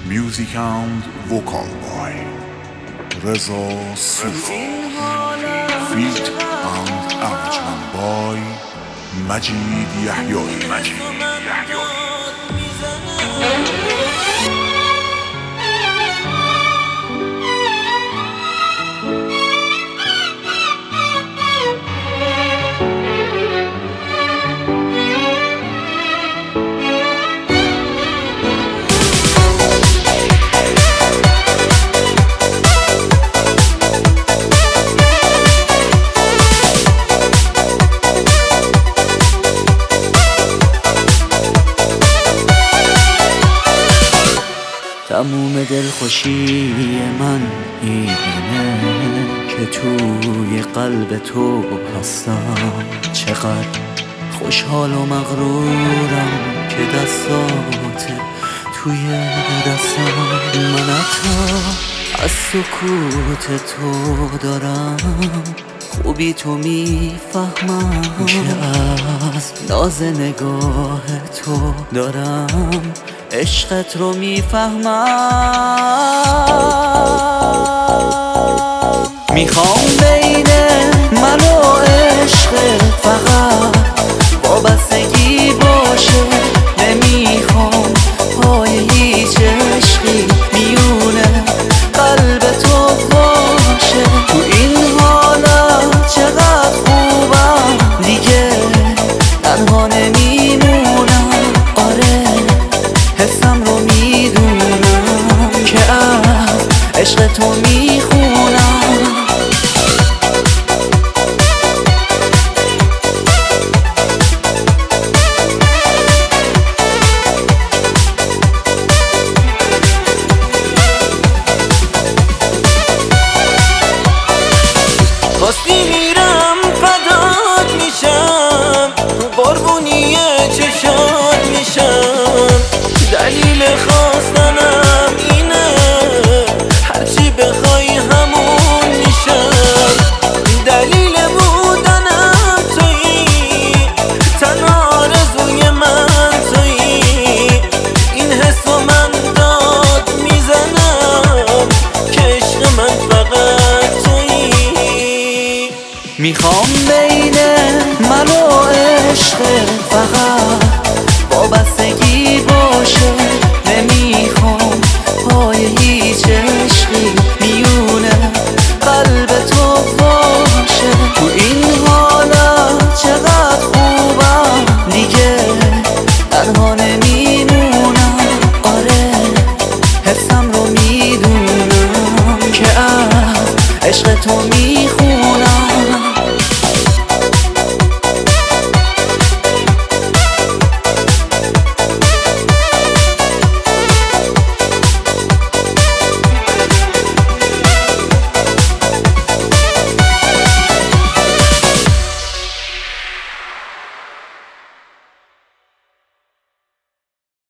Music and vocal by Reza Sufi. Feat and arrangement by Majid Yahyai. تموم دلخوشی من اینه که توی قلب تو هستم. چقدر خوشحال و مغرورم که دستات توی دستم. من حتی از سکوت تو دارم خوبی تو میفهمم که از ناز نگاه تو دارم عشقت رو میفهمم. میخوام بین من و عشقت فقط وابستگی باشه. نمیخوام پای هیچ عشقی میونه قلب تو باشه. تو این حالت چقدر خوبم دیگه تنها نمیمونم. آره حسم رو میدونم که از عشق تو میخونم. خواستی میرم فدات میشم، قربونی چشات میشم. دلیل خواستنم اینه هرچی بخوای همون میشم. دلیل بودنم تویی، تنها آرزوی من تویی. این حسو من داد میزنم که عشق من فقط تویی. میخوام بین من و عشق فقط وابستگی باشه. نمیخوام پای هیچ عشقی میونه قلب تو باشه. تو این حالت چقدر خوبم دیگه تنها نمیمونم. آره حسم رو میدونم که از عشق تو میخونم.